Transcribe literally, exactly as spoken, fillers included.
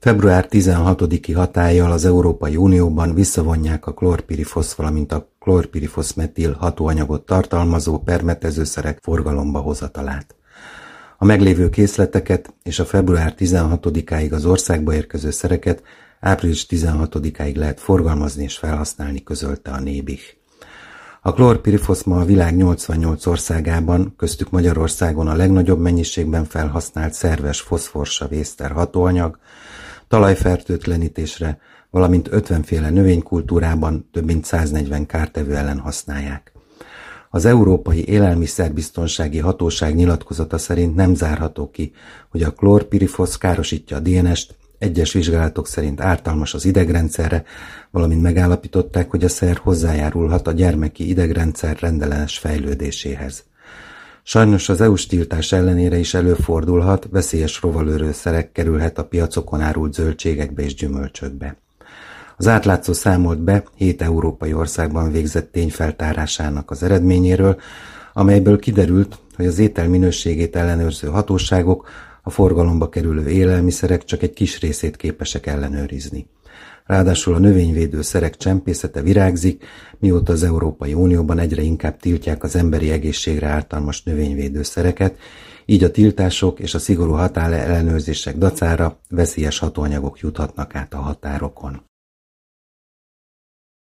Február tizenhatodiki hatállyal az Európai Unióban visszavonják a klorpirifosz, valamint a klorpirifoszmetil hatóanyagot tartalmazó permetezőszerek forgalomba hozatalát. A meglévő készleteket és a február tizenhatodikáig az országba érkező szereket április tizenhatodikáig lehet forgalmazni és felhasználni, közölte a Nébih. A klorpirifosz ma a világ nyolcvannyolc országában, köztük Magyarországon a legnagyobb mennyiségben felhasznált szerves foszforsav-észter hatóanyag, talajfertőtlenítésre, valamint ötvenféle növénykultúrában több mint száznegyven kártevő ellen használják. Az Európai Élelmiszerbiztonsági Hatóság nyilatkozata szerint nem zárható ki, hogy a klorpirifosz károsítja a dé en est, egyes vizsgálatok szerint ártalmas az idegrendszerre, valamint megállapították, hogy a szer hozzájárulhat a gyermeki idegrendszer rendellenes fejlődéséhez. Sajnos az é u-s tiltás ellenére is előfordulhat, veszélyes rovalőrőszerek kerülhet a piacokon árult zöldségekbe és gyümölcsökbe. Az átlátszó számolt be hét európai országban végzett tényfeltárásának az eredményéről, amelyből kiderült, hogy az étel minőségét ellenőrző hatóságok a forgalomba kerülő élelmiszerek csak egy kis részét képesek ellenőrizni. Ráadásul a növényvédőszerek csempészete virágzik, mióta az Európai Unióban egyre inkább tiltják az emberi egészségre ártalmas növényvédőszereket, így a tiltások és a szigorú határellenőrzések dacára veszélyes hatóanyagok juthatnak át a határokon.